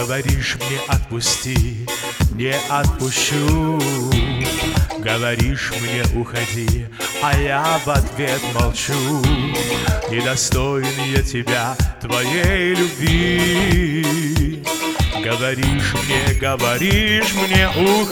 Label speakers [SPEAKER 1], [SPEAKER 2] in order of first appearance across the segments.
[SPEAKER 1] Говоришь мне отпусти, не отпущу. Говоришь мне уходи, а я в ответ молчу. Недостоин я тебя, твоей любви. Говоришь мне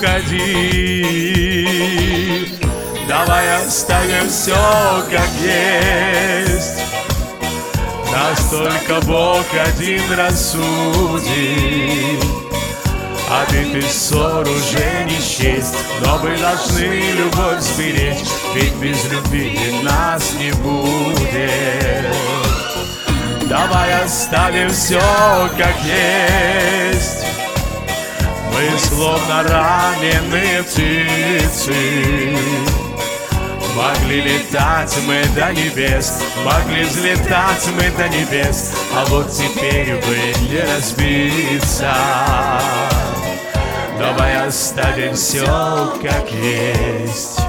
[SPEAKER 1] уходи. Давай оставим все как есть. Нас только Бог один рассудит. Обиты ссор уже не счесть, но мы должны любовь сберечь, ведь без любви нас не будет. Давай оставим все как есть. Мы словно раненые птицы. Могли летать мы до небес, могли взлетать мы до небес, а вот теперь бы не разбиться. Давай оставим все как есть.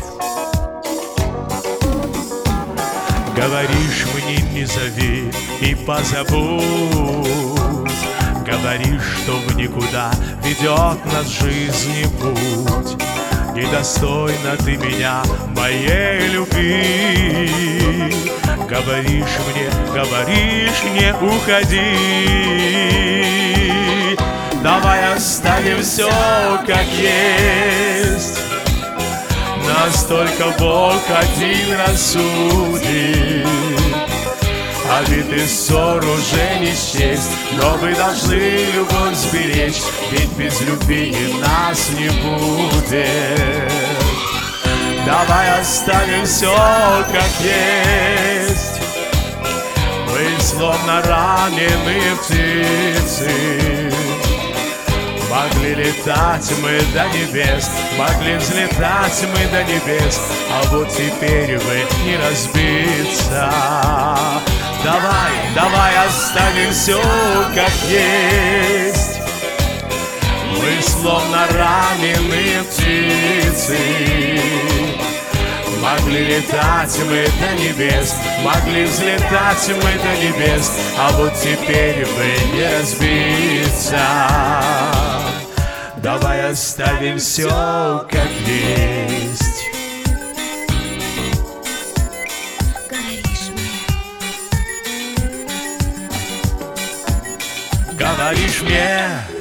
[SPEAKER 1] Говоришь мне не зови и позабудь. Говоришь, что в никуда ведет нас жизни путь. Недостойна ты меня, моей любви. Говоришь мне уходи. Давай оставим все как есть. Нас только Бог один рассудит. Обиты ссор уже не счесть, но мы должны любовь сберечь, ведь без любви нас не будет. Давай оставим все как есть. Мы словно раненые птицы. Могли летать мы до небес, могли взлетать мы до небес, а вот теперь бы не разбиться. Давай оставим все как есть. Мы словно раненые птицы. Могли летать мы до небес, могли взлетать мы до небес, а вот теперь бы не разбиться. Давай оставим все как есть. Говоришь мне